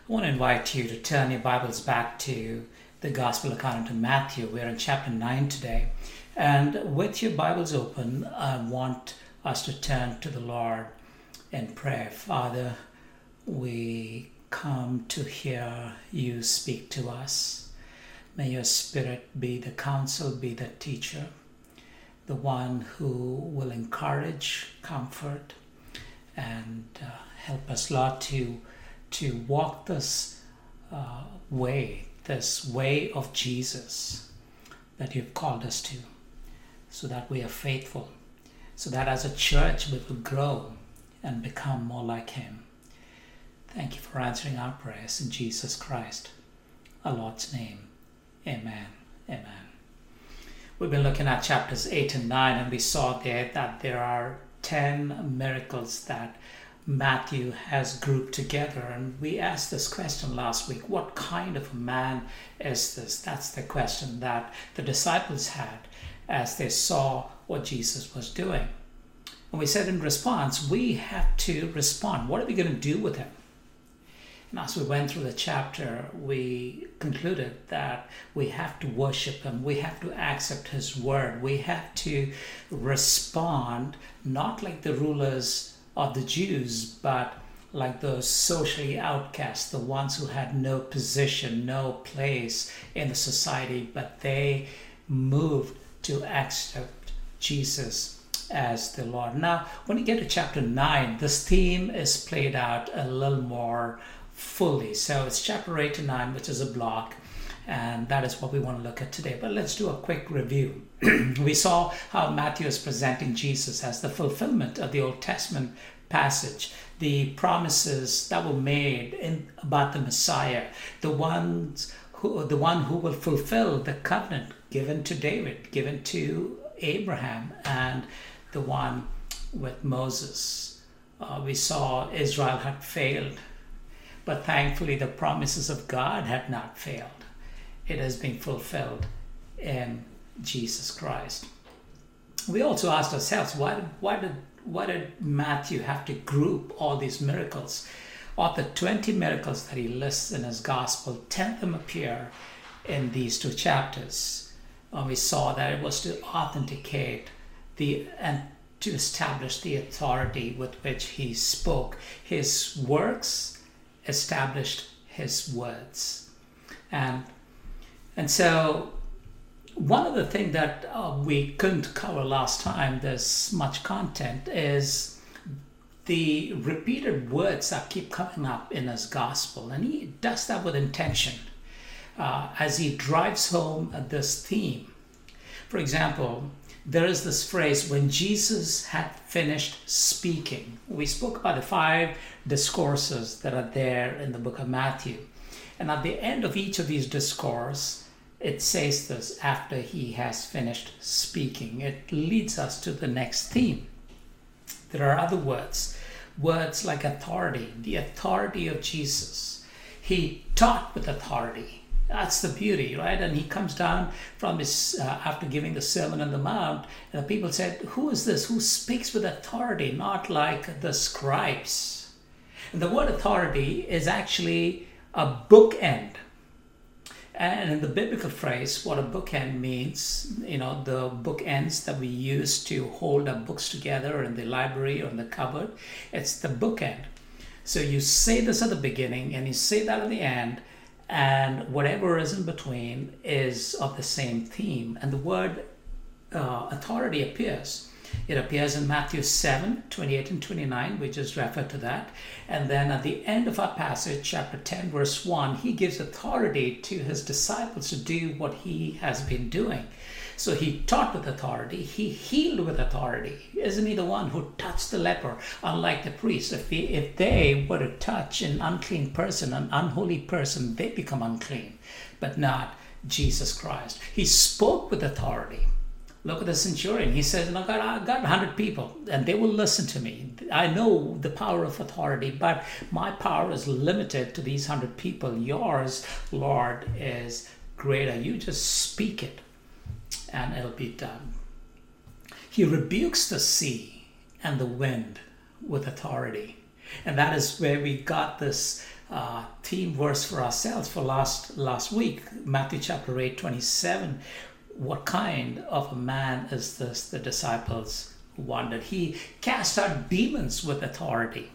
I want to invite you to turn your Bibles back to the Gospel according to Matthew. We're in chapter 9 today. And with your Bibles open, I want us to turn to the Lord in prayer. Father, we come to hear you speak to us. May your Spirit be the counsel, be the teacher, the one who will encourage, comfort, and help us, Lord, to walk this way of Jesus that you've called us to, so that we are faithful, so that as a church we will grow and become more like him. Thank you for answering our prayers in Jesus Christ, our Lord's name. Amen. Amen. We've been looking at chapters 8 and 9, and we saw there that there are 10 miracles that Matthew has grouped together. And we asked this question last week: what kind of a man is this? That's the question that the disciples had as they saw what Jesus was doing. And we said in response, we have to respond. What are we going to do with him? And as we went through the chapter, we concluded that we have to worship him. We have to accept his word. We have to respond, not like the rulers of the Jews, but like those socially outcasts, the ones who had no position, no place in the society, but they moved to accept Jesus as the Lord. Now, when you get to chapter 9, this theme is played out a little more fully. So it's chapter 8 to 9, which is a block, and that is what we want to look at today. But let's do a quick review. We saw how Matthew is presenting Jesus as the fulfillment of the Old Testament passage, the promises that were made about the Messiah, the one who will fulfill the covenant given to David, given to Abraham, and the one with Moses. We saw Israel had failed, but thankfully the promises of God had not failed. It has been fulfilled in Jesus Christ. We also asked ourselves, why did Matthew have to group all these miracles? Of the 20 miracles that he lists in his gospel, 10 of them appear in these two chapters. We saw that it was to authenticate and to establish the authority with which he spoke. His works established his words. And so one of the things that we couldn't cover last time, there's much content, is the repeated words that keep coming up in his gospel. And he does that with intention as he drives home this theme. For example, there is this phrase, when Jesus had finished speaking. We spoke about the 5 discourses that are there in the book of Matthew. And at the end of each of these discourses, it says this: after he has finished speaking. It leads us to the next theme. There are other words like authority, the authority of Jesus. He taught with authority. That's the beauty, right? And he comes down from his, after giving the Sermon on the Mount, and the people said, who is this who speaks with authority, not like the scribes? And the word authority is actually a bookend. And in the biblical phrase, what a bookend means, the bookends that we use to hold our books together in the library or in the cupboard, it's the bookend. So you say this at the beginning and you say that at the end, and whatever is in between is of the same theme. And the word authority appears. It appears in Matthew 7, 28 and 29. We just referred to that. And then at the end of our passage, chapter 10, verse 1, he gives authority to his disciples to do what he has been doing. So he taught with authority. He healed with authority. Isn't he the one who touched the leper? Unlike the priest, if they were to touch an unclean person, an unholy person, they become unclean, but not Jesus Christ. He spoke with authority. Look at the centurion. He says, I got 100 people and they will listen to me. I know the power of authority, but my power is limited to these 100 people. Yours, Lord, is greater. You just speak it and it'll be done. He rebukes the sea and the wind with authority. And that is where we got this theme verse for ourselves for last week, Matthew chapter 8:27. What kind of a man is this? The disciples wondered. He cast out demons with authority.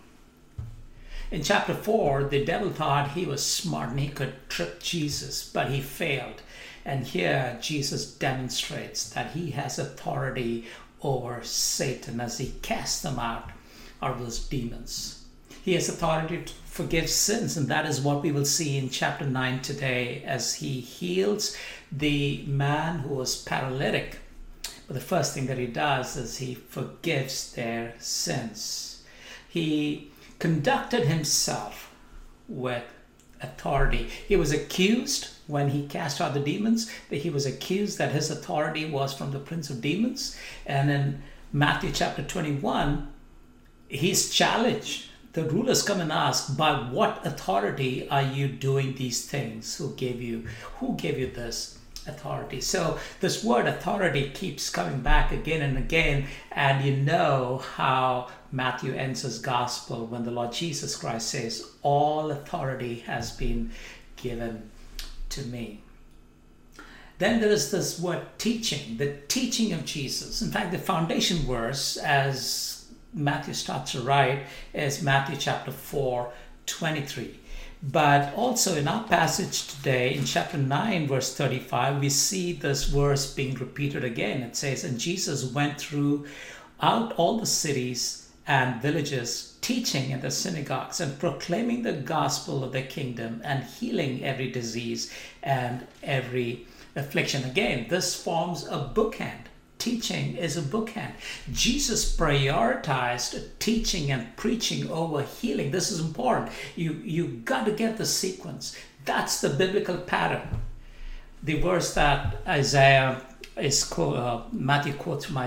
In chapter 4, the devil thought he was smart and he could trip Jesus, but he failed. And here Jesus demonstrates that he has authority over Satan as he casts them out of those demons. He has authority to forgive sins, and that is what we will see in chapter 9 today as he heals the man who was paralytic. But the first thing that he does is he forgives their sins. He conducted himself with authority. He was accused when he cast out the demons, that he was accused that his authority was from the prince of demons. And in Matthew chapter 21, he's challenged. The rulers come and ask, by what authority are you doing these things? Who gave you this authority? So this word authority keeps coming back again and again. And you know how Matthew ends his gospel when the Lord Jesus Christ says, all authority has been given to me. Then there is this word teaching, the teaching of Jesus. In fact, the foundation verse, as Matthew starts to write, is Matthew chapter 4:23. But also in our passage today, in chapter 9, verse 35, we see this verse being repeated again. It says, and Jesus went throughout all the cities and villages, teaching in the synagogues and proclaiming the gospel of the kingdom and healing every disease and every affliction. Again, this forms a bookend. Teaching is a bookend. Jesus prioritized teaching and preaching over healing. This is important. You got to get the sequence. That's the biblical pattern. The verse that Matthew quotes from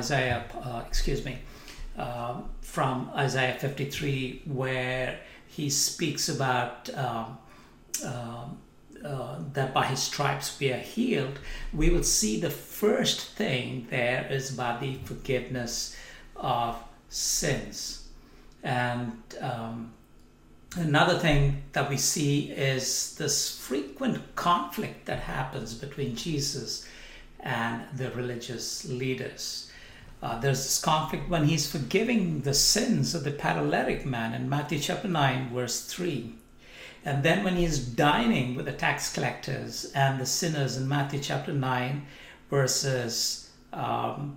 from Isaiah 53, where he speaks about that by his stripes we are healed. We will see the first thing there is about the forgiveness of sins. And another thing that we see is this frequent conflict that happens between Jesus and the religious leaders. There's this conflict when he's forgiving the sins of the paralytic man in Matthew chapter 9, verse 3. And then when he's dining with the tax collectors and the sinners in Matthew chapter 9, verses 10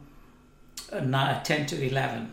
to 11.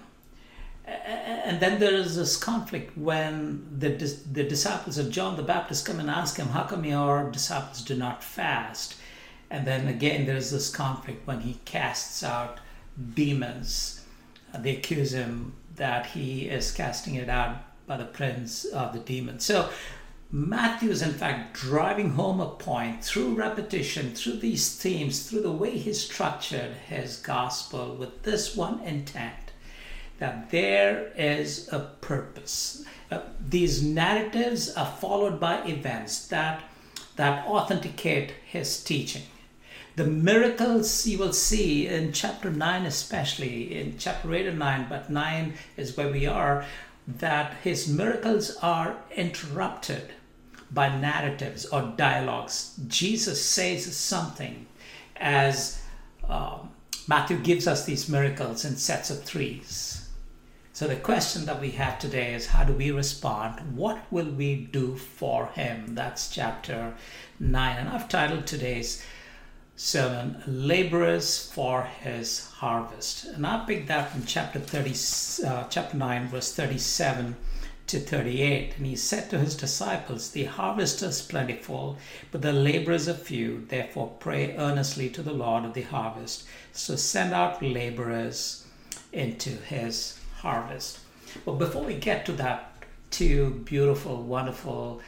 And then there is this conflict when the disciples of John the Baptist come and ask him, how come your disciples do not fast? And then again, there's this conflict when he casts out demons. They accuse him that he is casting it out by the prince of the demons. So Matthew is in fact driving home a point through repetition, through these themes, through the way he structured his gospel with this one intent, that there is a purpose. These narratives are followed by events that authenticate his teaching. The miracles you will see in chapter 9, especially in chapter 8 and 9, but 9 is where we are, that his miracles are interrupted by narratives or dialogues. Jesus says something as Matthew gives us these miracles in sets of threes. So the question that we have today is, how do we respond? What will we do for him? That's chapter 9. And I've titled today's sermon, Laborers for His Harvest. And I picked that from chapter 9, verse 37 to 38. And he said to his disciples, the harvest is plentiful, but the laborers are few. Therefore pray earnestly to the Lord of the harvest, so send out laborers into his harvest. But before we get to that two beautiful, wonderful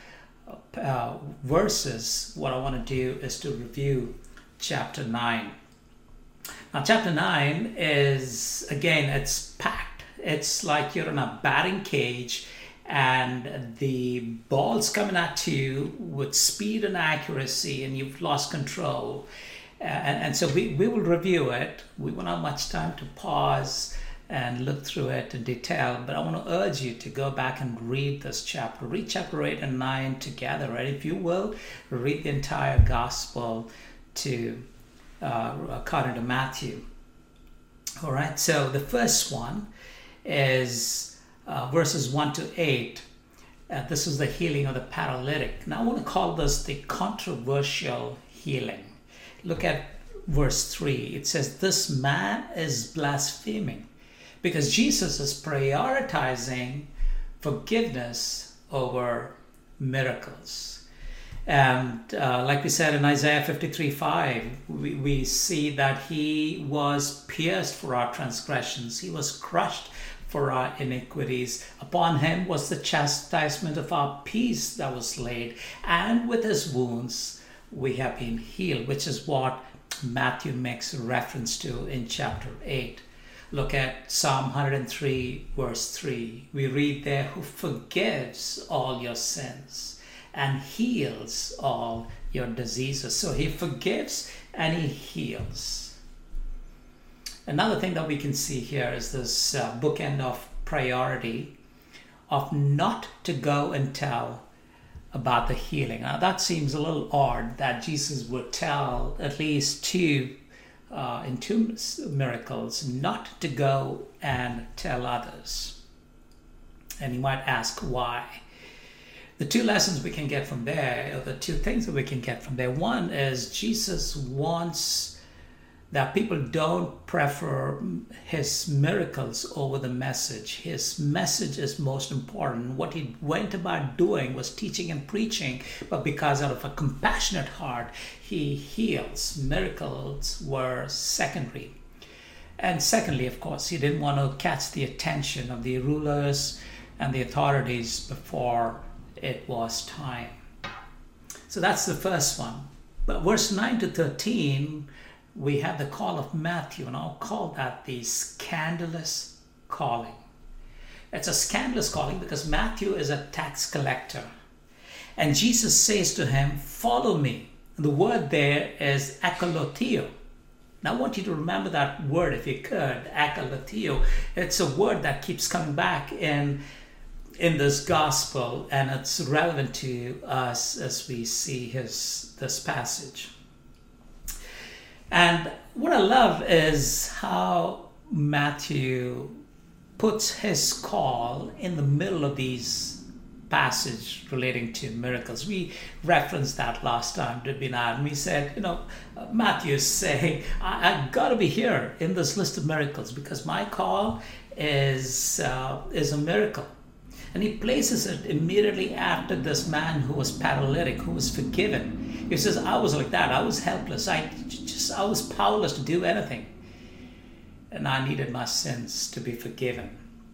verses, what I want to do is to review chapter 9. Now, chapter 9 is, again, it's packed. It's like you're in a batting cage and the ball's coming at you with speed and accuracy and you've lost control. And so we will review it. We won't have much time to pause and look through it in detail, but I want to urge you to go back and read this chapter. Read chapter 8 and 9 together, right? If you will, read the entire gospel according to Matthew. All right, so the first one is verses 1 to 8. This is the healing of the paralytic. Now I want to call this the controversial healing. Look at verse 3. It says, this man is blaspheming because Jesus is prioritizing forgiveness over miracles. And like we said in Isaiah 53:5, we see that he was pierced for our transgressions. He was crushed for our iniquities. Upon him was the chastisement of our peace that was laid. And with his wounds we have been healed, which is what Matthew makes reference to in chapter 8. Look at Psalm 103 verse 3. We read there, who forgives all your sins and heals all your diseases. So he forgives and he heals. Another thing that we can see here is this bookend of priority of not to go and tell about the healing. Now that seems a little odd that Jesus would tell at least two miracles not to go and tell others. And you might ask why. The two lessons we can get from there, or the two things that we can get from there. One is Jesus wants that people don't prefer his miracles over the message. His message is most important. What he went about doing was teaching and preaching, but because out of a compassionate heart, he heals. Miracles were secondary. And secondly, of course, he didn't want to catch the attention of the rulers and the authorities before it was time. So that's the first one. But verse 9 to 13, we have the call of Matthew, and I'll call that the scandalous calling. It's a scandalous calling because Matthew is a tax collector. And Jesus says to him, follow me. The word there is akalotio. Now I want you to remember that word if you could, akalotio. It's a word that keeps coming back in this gospel, and it's relevant to us as we see this passage. And what I love is how Matthew puts his call in the middle of these passage relating to miracles. We referenced that last time, did we not? And we said, Matthew is saying, I got to be here in this list of miracles because my call is a miracle. And he places it immediately after this man who was paralytic, who was forgiven. He says, I was like that. I was helpless. I was powerless to do anything. And I needed my sins to be forgiven.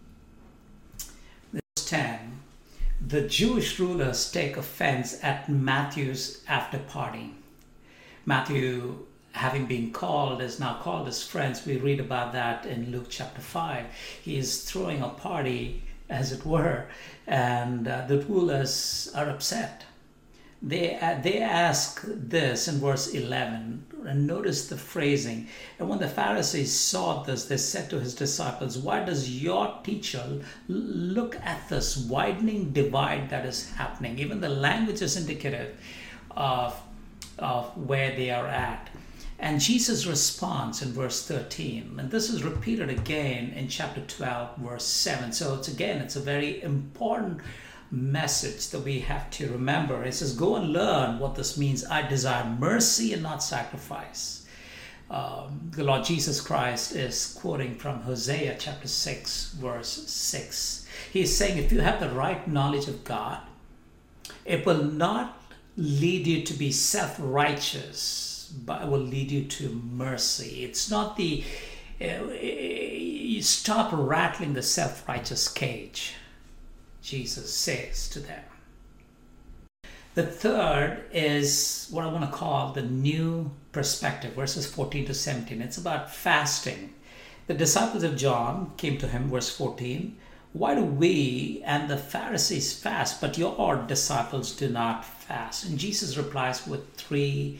Verse 10, the Jewish rulers take offense at Matthew's after party. Matthew, having been called, is now called his friends. We read about that in Luke chapter 5. He is throwing a party, as it were, and the rulers are upset. They ask this in verse 11, and notice the phrasing. And when the Pharisees saw this, they said to his disciples, why does your teacher look at this widening divide that is happening? Even the language is indicative of where they are at. And Jesus responds in verse 13, and this is repeated again in chapter 12, verse 7. So it's a very important message that we have to remember. It says, go and learn what this means. I desire mercy and not sacrifice. The Lord Jesus Christ is quoting from Hosea chapter 6, verse 6. He's saying, if you have the right knowledge of God, it will not lead you to be self-righteous, but it will lead you to mercy. It's not you stop rattling the self-righteous cage, Jesus says to them. The third is what I want to call the new perspective, verses 14 to 17. It's about fasting. The disciples of John came to him, verse 14. Why do we and the Pharisees fast, but your disciples do not fast? And Jesus replies with 3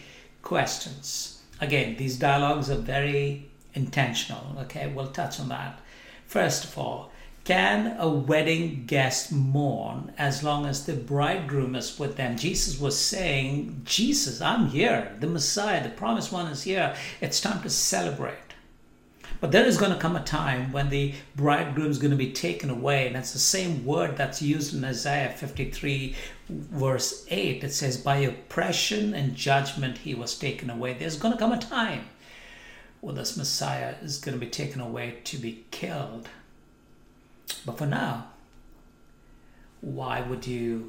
questions. Again, these dialogues are very intentional. Okay, we'll touch on that. First of all, can a wedding guest mourn as long as the bridegroom is with them? Jesus was saying, Jesus, I'm here. The Messiah, the promised one is here. It's time to celebrate. But there is going to come a time when the bridegroom is going to be taken away. And it's the same word that's used in Isaiah 53 verse 8. It says, by oppression and judgment he was taken away. There's going to come a time when this Messiah is going to be taken away to be killed. But for now, why would you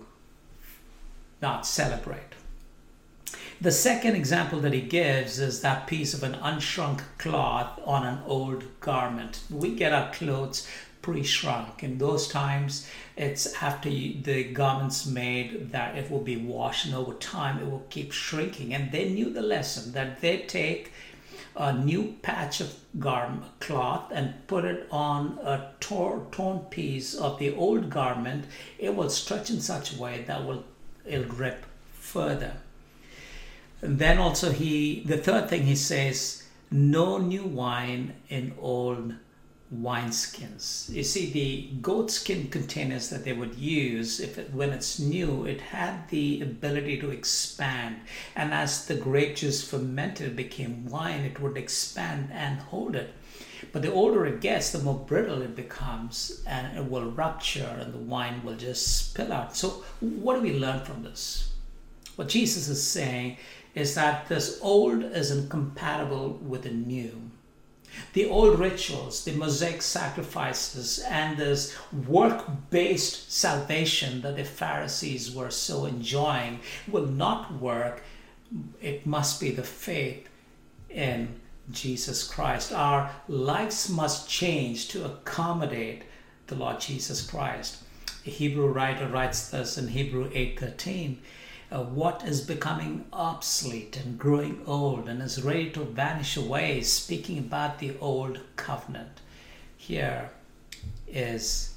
not celebrate? The second example that he gives is that piece of an unshrunk cloth on an old garment. We get our clothes pre-shrunk. In those times, it's after the garment's made that it will be washed, and over time it will keep shrinking. And they knew the lesson that they take a new patch of cloth and put it on a torn piece of the old garment. It will stretch in such a way that it'll rip further. And then also the third thing he says, no new wine in old wineskins. You see, the goat skin containers that they would use, when it's new, it had the ability to expand. And as the grape juice fermented, became wine, it would expand and hold it. But the older it gets, the more brittle it becomes, and it will rupture and the wine will just spill out. So what do we learn from this? What Jesus is saying is that this old is incompatible with the new. The old rituals, the Mosaic sacrifices, and this work-based salvation that the Pharisees were so enjoying will not work. It must be the faith in Jesus Christ. Our lives must change to accommodate the Lord Jesus Christ. A Hebrew writer writes this in Hebrew 8:13. What is becoming obsolete and growing old and is ready to vanish away, speaking about the old covenant. Here is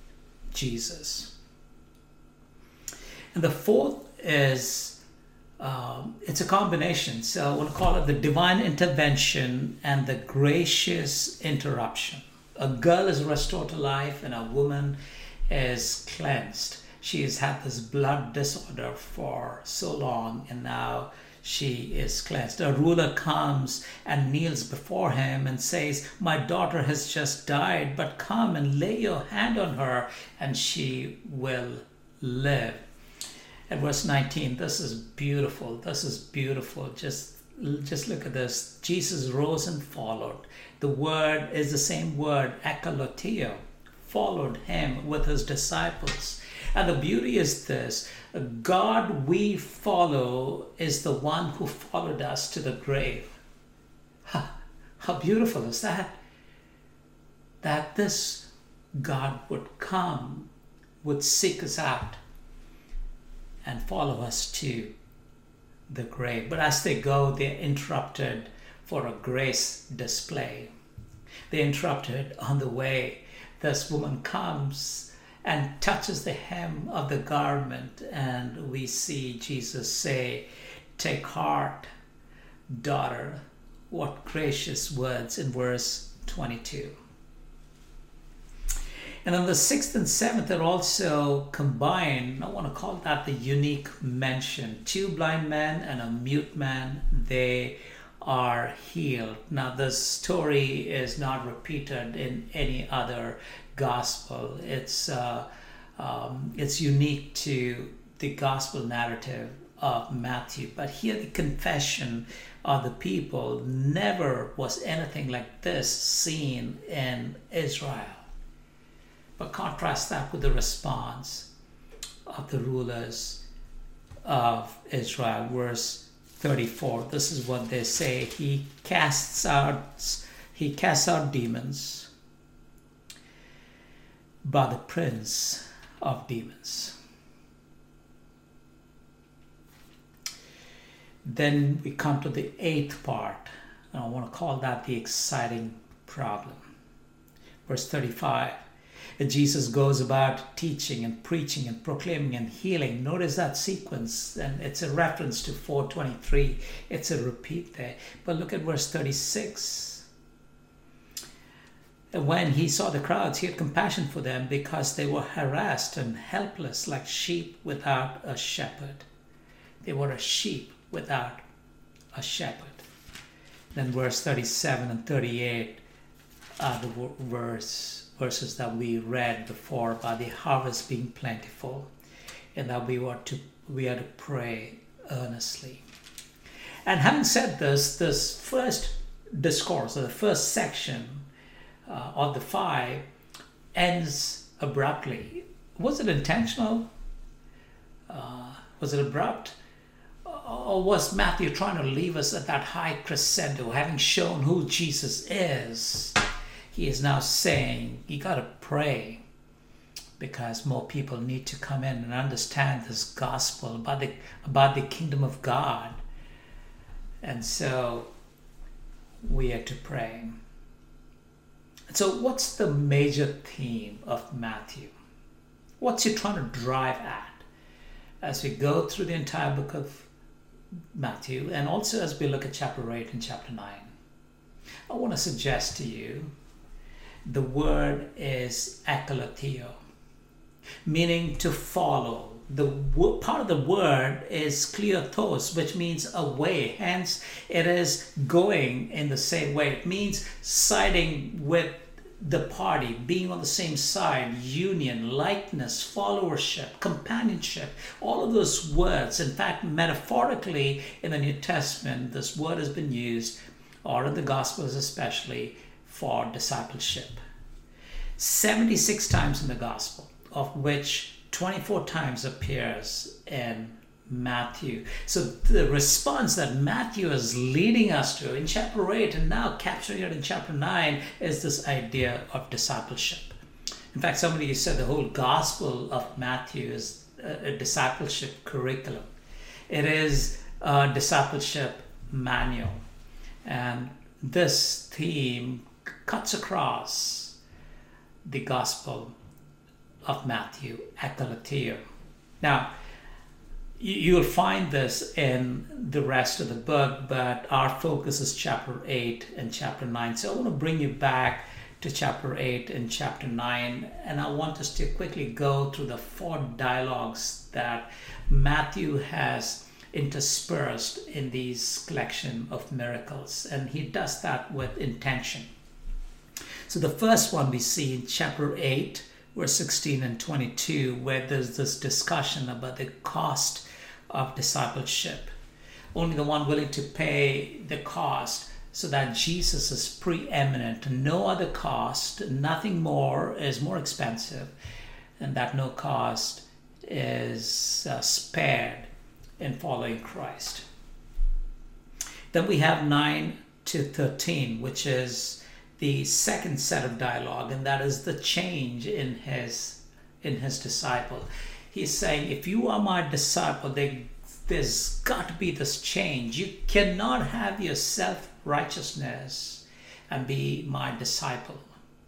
Jesus. And the fourth is, it's a combination. So I want to call it the divine intervention and the gracious interruption. A girl is restored to life and a woman is cleansed. She has had this blood disorder for so long, and now she is cleansed. A ruler comes and kneels before him and says, my daughter has just died, but come and lay your hand on her and she will live. At verse 19, this is beautiful. This is beautiful. Just look at this. Jesus rose and followed. The word is the same word, ekaloteo, followed him with his disciples. And the beauty is this, God we follow is the one who followed us to the grave. How beautiful is that? That this God would come, would seek us out and follow us to the grave. But as they go, they're interrupted for a grace display. They're interrupted on the way. This woman comes and touches the hem of the garment, and we see Jesus say, take heart, daughter. What gracious words in verse 22. And on the 6th and 7th are also combined. I want to call that the unique mention. 2 blind men and a mute man, they are healed. Now this story is not repeated in any other gospel. It's unique to the gospel narrative of Matthew. But here the confession of the people, never was anything like this seen in Israel. But contrast that with the response of the rulers of Israel. Verse 34, this is what they say. He casts out demons by the prince of demons. Then we come to the 8th part, and I want to call that the exciting problem. Verse 35, Jesus goes about teaching and preaching and proclaiming and healing. Notice that sequence, and it's a reference to 4:23. It's a repeat there. But look at verse 36. And when he saw the crowds, he had compassion for them because they were harassed and helpless like sheep without a shepherd. They were a sheep without a shepherd. Then verse 37 and 38 are the verses that we read before about the harvest being plentiful, and that we are to pray earnestly. And having said this first discourse, or the first section of the 5, ends abruptly. Was it intentional? Was it abrupt? Or was Matthew trying to leave us at that high crescendo, having shown who Jesus is? He is now saying, you got to pray, because more people need to come in and understand this gospel about the kingdom of God. And so we are to pray. So what's the major theme of Matthew? What's he trying to drive at as we go through the entire book of Matthew, and also as we look at chapter 8 and chapter 9? I want to suggest to you the word is akalatio, meaning to follow. The part of the word is kleothos, which means a way. Hence, it is going in the same way. It means siding with the party, being on the same side, union, likeness, followership, companionship, all of those words. In fact, metaphorically in the New Testament, this word has been used, or in the Gospels especially, for discipleship. 76 times in the Gospel, of which 24 times appears in Matthew. So the response that Matthew is leading us to in chapter 8 and now capturing it in chapter 9 is this idea of discipleship. In fact, somebody said the whole gospel of Matthew is a discipleship curriculum. It is a discipleship manual. And this theme cuts across the gospel of Matthew, akalatio. Now, you'll find this in the rest of the book, but our focus is chapter 8 and chapter 9. So I want to bring you back to chapter 8 and chapter 9, and I want us to quickly go through the 4 dialogues that Matthew has interspersed in these collection of miracles, and he does that with intention. So the first one we see in chapter 8, verse 16 and 22, where there's this discussion about the cost of discipleship. Only the one willing to pay the cost, so that Jesus is preeminent. No other cost, nothing more is more expensive, and that no cost is spared in following Christ. Then we have 9 to 13, which is the second set of dialogue, and that is the change in his disciple. He's saying, if you are my disciple, there's got to be this change. You cannot have your self-righteousness and be my disciple.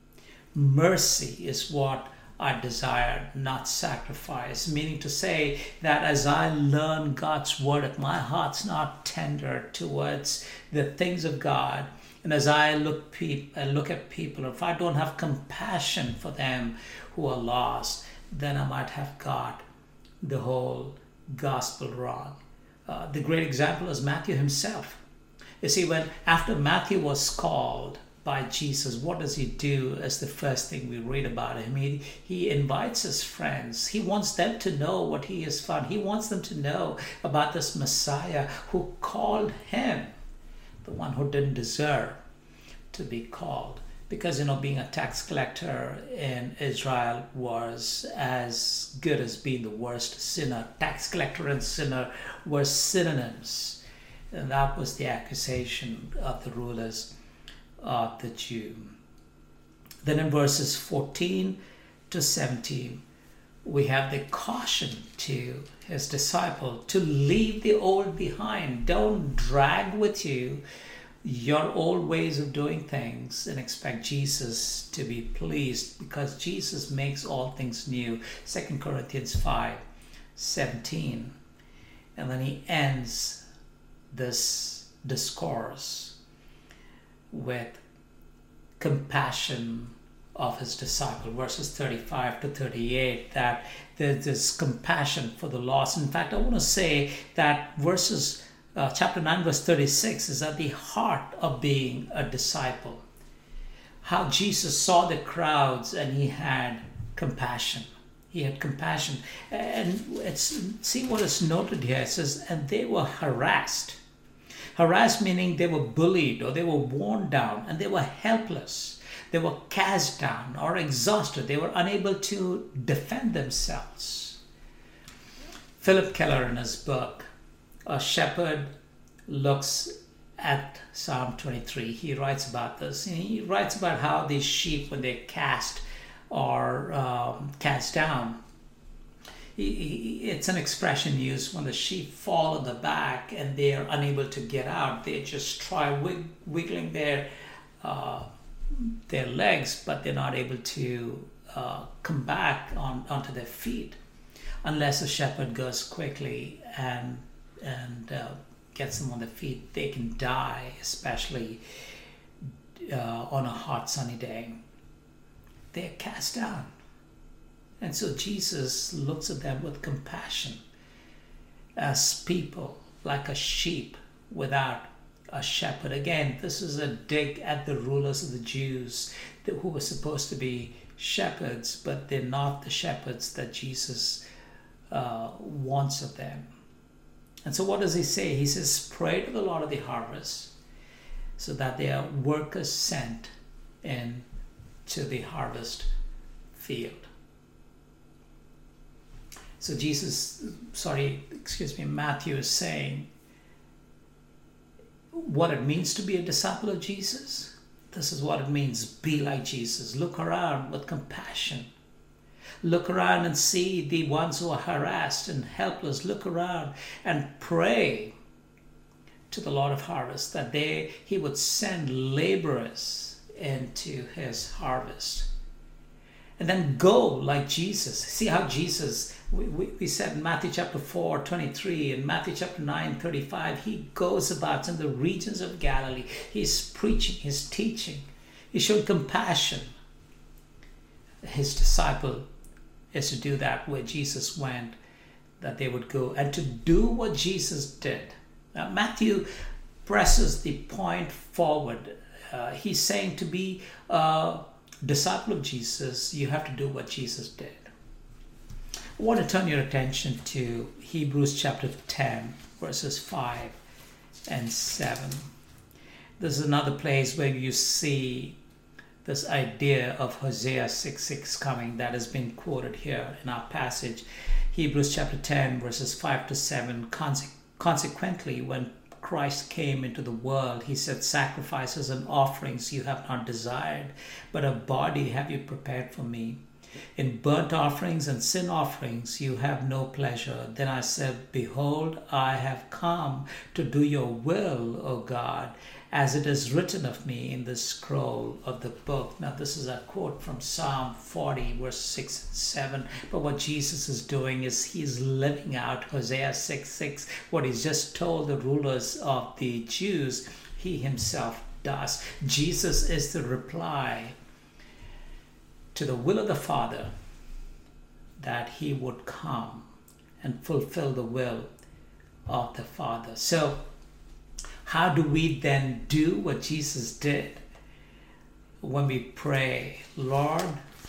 Mercy is what I desire, not sacrifice. Meaning to say that as I learn God's word, if my heart's not tender towards the things of God, and as I look at people, if I don't have compassion for them who are lost, then I might have got the whole gospel wrong. The great example is Matthew himself. You see, when after Matthew was called by Jesus, what does he do as the first thing we read about him? He invites his friends. He wants them to know what he has found. He wants them to know about this Messiah who called him, the one who didn't deserve to be called. Because, being a tax collector in Israel was as good as being the worst sinner. Tax collector and sinner were synonyms. And that was the accusation of the rulers of the Jew. Then in verses 14 to 17, we have the caution to his disciple to leave the old behind. Don't drag with you your old ways of doing things and expect Jesus to be pleased, because Jesus makes all things new. 2 Corinthians 5:17. And then he ends this discourse with compassion of his disciple. Verses 35 to 38, that there's this compassion for the lost. In fact, I want to say that chapter 9, verse 36 is at the heart of being a disciple. How Jesus saw the crowds and he had compassion. He had compassion. And see what is noted here. It says, and they were harassed. Harassed meaning they were bullied or they were worn down and they were helpless. They were cast down or exhausted. They were unable to defend themselves. Philip Keller, in his book, A Shepherd Looks at Psalm 23, he writes about this. He writes about how these sheep, when they're cast or cast down, it's an expression used when the sheep fall on the back and they are unable to get out. They just try wiggling their legs, but they're not able to come back onto their feet unless the shepherd goes quickly and gets them on their feet. They can die, especially on a hot sunny day. They're cast down. And so Jesus looks at them with compassion as people, like a sheep without a shepherd. Again, this is a dig at the rulers of the Jews who were supposed to be shepherds, but they're not the shepherds that Jesus wants of them. And so what does he say? He says, pray to the Lord of the harvest so that there are workers sent into the harvest field. So Matthew is saying what it means to be a disciple of Jesus. This is what it means. Be like Jesus. Look around with compassion. Look around and see the ones who are harassed and helpless. Look around and pray to the Lord of harvest that he would send laborers into his harvest. And then go like Jesus. See how Jesus, we said in Matthew chapter 4, 23, and Matthew chapter 9, 35, he goes about in the regions of Galilee. He's preaching, he's teaching, he's showing compassion. His disciple is to do that where Jesus went, that they would go and to do what Jesus did. Now, Matthew presses the point forward. He's saying to be disciple of Jesus, you have to do what Jesus did. I want to turn your attention to Hebrews chapter 10, verses 5 and 7. This is another place where you see this idea of Hosea 6:6 coming that has been quoted here in our passage. Hebrews chapter 10, verses 5 to 7. Consequently, when Christ came into the world, he said, sacrifices and offerings you have not desired, but a body have you prepared for me. In burnt offerings and sin offerings you have no pleasure. Then I said, behold, I have come to do your will, O God, as it is written of me in the scroll of the book. Now this is a quote from Psalm 40, verse 6 and 7. But what Jesus is doing is he's living out Hosea 6:6. What he's just told the rulers of the Jews, he himself does. Jesus is the reply to the will of the Father, that he would come and fulfill the will of the Father. So how do we then do what Jesus did when we pray, Lord,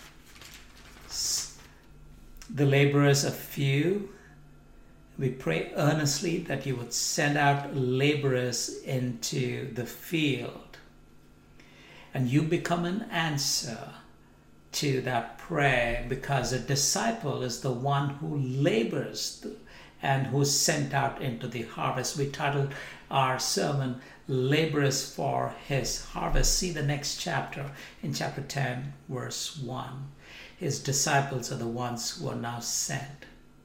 the laborers are few. We pray earnestly that you would send out laborers into the field. And you become an answer to that prayer, because a disciple is the one who labors and who's sent out into the harvest. We titled our sermon, Laborers for His Harvest. See the next chapter, in chapter 10, verse 1. His disciples are the ones who are now sent.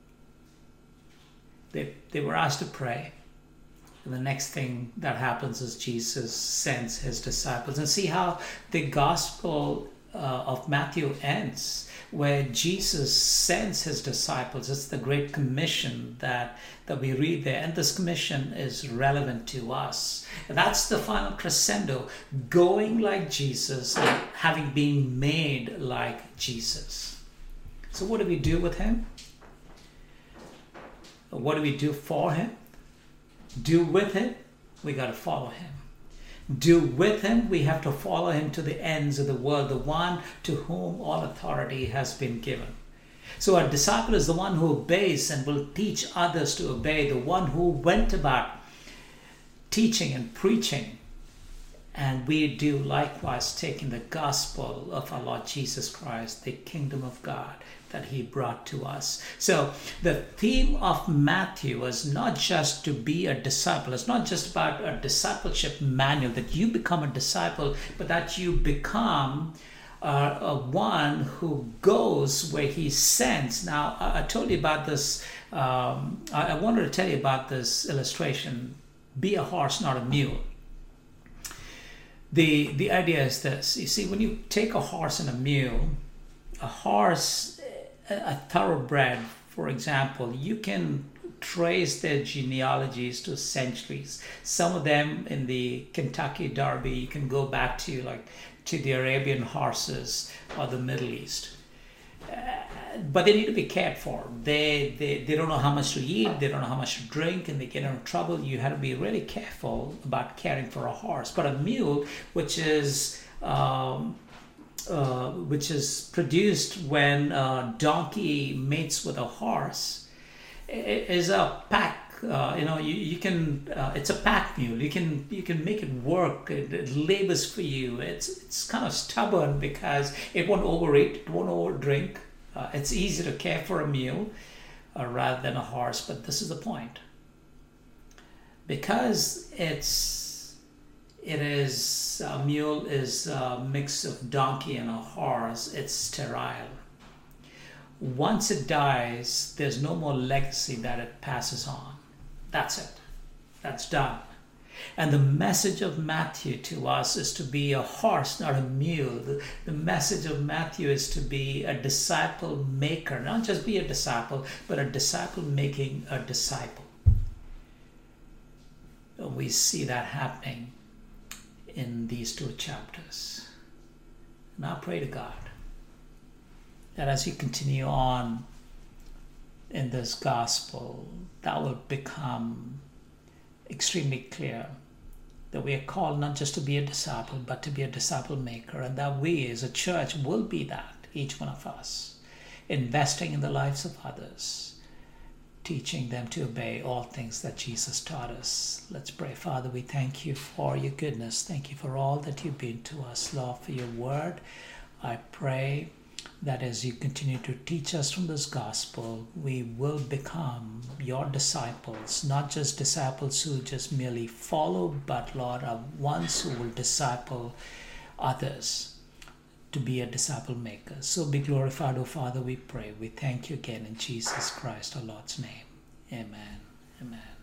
They were asked to pray. And the next thing that happens is Jesus sends his disciples. And see how the gospel of Matthew ends where Jesus sends his disciples. It's the Great Commission that we read there. And this commission is relevant to us. And that's the final crescendo, going like Jesus and having been made like Jesus. So what do we do with him? What do we do for him? Do with him? We got to follow him. Do with him, we have to follow him to the ends of the world, the one to whom all authority has been given. So a disciple is the one who obeys and will teach others to obey, the one who went about teaching and preaching. And we do likewise, taking the gospel of our Lord Jesus Christ, the kingdom of God that he brought to us. So the theme of Matthew is not just to be a disciple. It's not just about a discipleship manual, that you become a disciple, but that you become one who goes where he sends. Now, I told you about this. I wanted to tell you about this illustration. Be a horse, not a mule. The idea is this. You see, when you take a horse and a mule, a horse, a thoroughbred, for example, you can trace their genealogies to centuries. Some of them in the Kentucky Derby, you can go back to the Arabian horses or the Middle East. But they need to be cared for. They don't know how much to eat, they don't know how much to drink, and they get into trouble. You have to be really careful about caring for a horse. But a mule, which is produced when a donkey mates with a horse, is a pack. You can. It's a pack mule. You can make it work. It labors for you. It's kind of stubborn because it won't overeat. It won't overdrink. It's easy to care for a mule rather than a horse. But this is the point. Because a mule is a mix of donkey and a horse. It's sterile. Once it dies, there's no more legacy that it passes on. That's it. That's done. And the message of Matthew to us is to be a horse, not a mule. The message of Matthew is to be a disciple maker. Not just be a disciple, but a disciple making a disciple. We see that happening in these two chapters. And I pray to God that as you continue on in this gospel, that will become extremely clear that we are called not just to be a disciple, but to be a disciple maker, and that we as a church will be that, each one of us, investing in the lives of others, teaching them to obey all things that Jesus taught us. Let's pray. Father, we thank you for your goodness. Thank you for all that you've been to us, Lord, for your word. I pray that as you continue to teach us from this gospel, we will become your disciples, not just disciples who just merely follow, but Lord, are ones who will disciple others to be a disciple maker. So be glorified, O Father, we pray. We thank you again in Jesus Christ, our Lord's name. Amen. Amen.